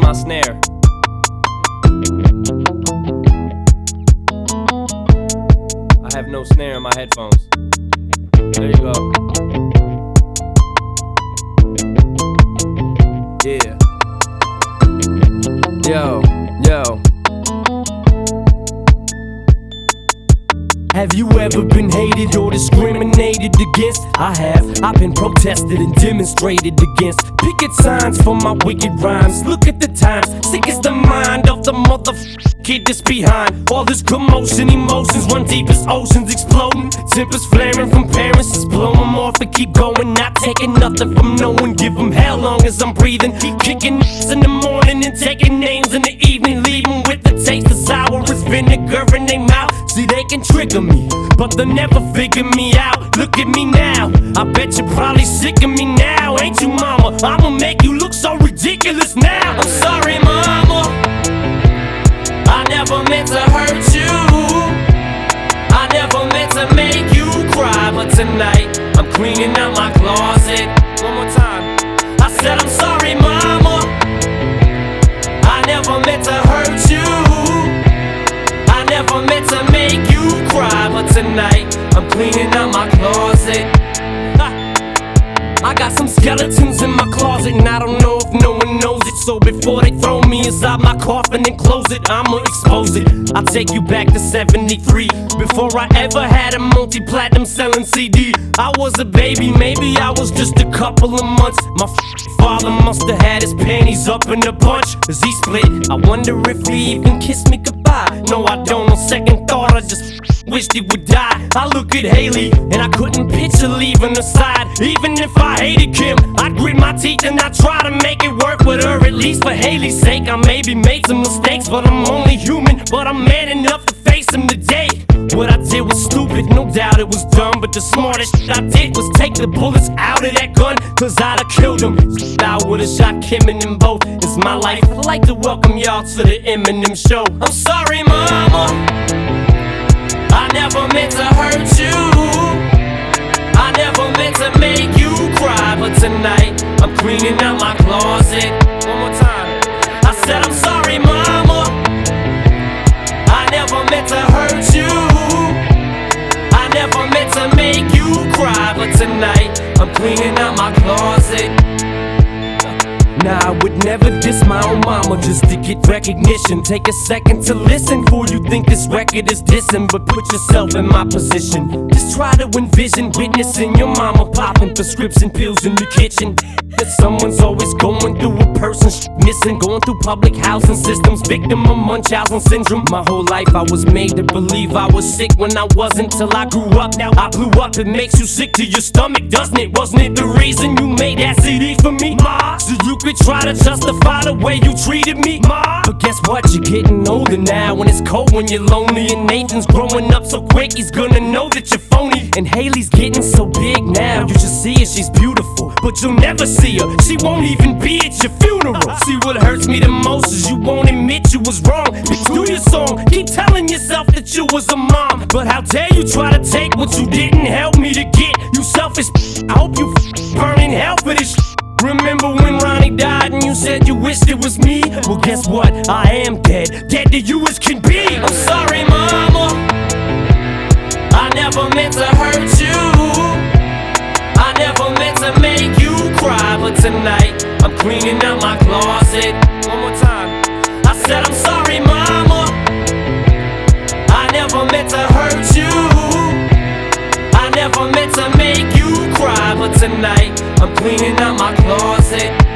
my snare. I have no snare in my headphones. There you go. Yeah. Yo. Have you ever been hated or discriminated against? I have. I've been protested and demonstrated against. Picket signs for my wicked rhymes. Look at the times. Sick is the mind of the kid that's behind all this commotion. Emotions run deep as oceans exploding. Tempers flaring from parents. Just blow them off and keep going. Not taking nothing from no one. Give them hell long as I'm breathing. Keep kicking in the morning and taking names in the evening. Leaving with the taste of sour as vinegar in their mouth. See, they can trigger me, but they'll never figure me out. Look at me now, I bet you're probably sick of me now. Ain't you, mama? I'ma make you look so ridiculous now. I'm sorry, mama, I never meant to hurt you. I never meant to make you cry. But tonight, I'm cleaning out my closet. One more time. I said I'm sorry, mama, I never meant to hurt you. I never meant to make you cry, but tonight I'm cleaning out my closet. I got some skeletons in my closet, and I don't know if no one knows it. So before they throw me inside my coffin and close it, I'ma expose it. I'll take you back to 73, before I ever had a multi-platinum selling CD. I was a baby, maybe I was just a couple of months. My father must have had his panties up in a bunch as he split. I wonder if he even kissed me goodbye. No, I don't. On second thought, I just wished he would die. I look at Haley and I couldn't picture leaving her side. Even if I hated Kim, I'd grit my teeth and I'd try to make it work with her. At least for Haley's sake, I maybe made some mistakes, but I'm only human. But I'm man enough to face them today. What I did was stupid, no doubt it was dumb, but the smartest shit I did was take the bullets out of that gun, cause I'd have killed him. I would've shot Kim and them both. It's my life. I'd like to welcome y'all to the Eminem show. I'm sorry, mama, I never meant to hurt you. I never meant to make you cry, but tonight I'm cleaning out my closet. One more time. I said I'm sorry, mama, I never meant to hurt you. I never meant to make you cry, but tonight I'm cleaning out my closet. Nah, I would never diss my own mama just to get recognition. Take a second to listen before you think this record is dissing, but put yourself in my position. Just try to envision witnessing your mama popping prescription pills in the kitchen. That someone's always going through a person missing, going through public housing systems, victim of Munchausen syndrome. My whole life I was made to believe I was sick when I wasn't, till I grew up. Now I blew up. It makes you sick to your stomach, doesn't it? Wasn't it the reason you made that CD for me, ma? So you could try to justify the way you treated me, ma. But guess what? You're getting older now, when it's cold, when you're lonely. And Nathan's growing up so quick, he's gonna know that you're phony. And Haley's getting so big now, you should see her, she's beautiful, but you'll never see her. She won't even be at your funeral. See, what hurts me the most is you won't admit you was wrong. Do your song, keep telling yourself that you was a mom, but how dare you try to take what you didn't help me to get. You selfish, I hope you burn in hell for this. Remember when Ronnie died and you said you wished it was me? Well, guess what? I am dead, dead to you as can be. I'm sorry, mama, I never meant to hurt you. I never meant to make you cry, but tonight I'm cleaning out my closet. One more time. I said I'm sorry, mama, I never meant to hurt you. I never meant to make you cry, but tonight I'm cleaning out my closet.